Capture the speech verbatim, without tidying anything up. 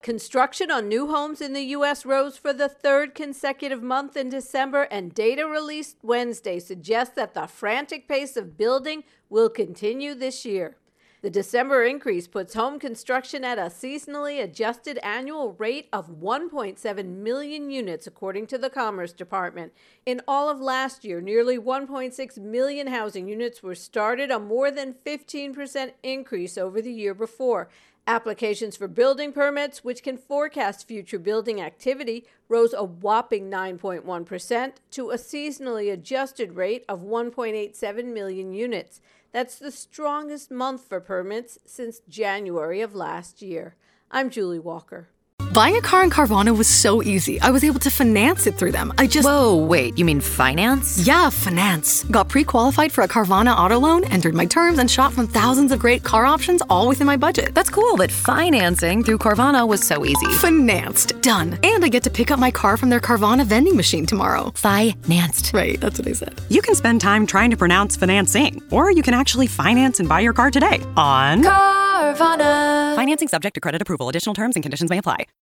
Construction on new homes in the U S rose for the third consecutive month in December, and data released Wednesday suggests that the frantic pace of building will continue this year. The December increase puts home construction at a seasonally adjusted annual rate of one point seven million units, according to the Commerce Department. In all of last year, nearly one point six million housing units were started, a more than fifteen percent increase over the year before. Applications for building permits, which can forecast future building activity, rose a whopping nine point one percent to a seasonally adjusted rate of one point eight seven million units. That's the strongest month for permits since January of last year. I'm Julie Walker. Buying a car in Carvana was so easy. I was able to finance it through them. I just... Whoa, wait, you mean finance? Yeah, finance. Got pre-qualified for a Carvana auto loan, entered my terms, and shot from thousands of great car options, all within my budget. That's cool, but financing through Carvana was so easy. Financed. Done. And I get to pick up my car from their Carvana vending machine tomorrow. Financed. Right, that's what I said. You can spend time trying to pronounce financing, or you can actually finance and buy your car today on Carvana. Financing subject to credit approval. Additional terms and conditions may apply.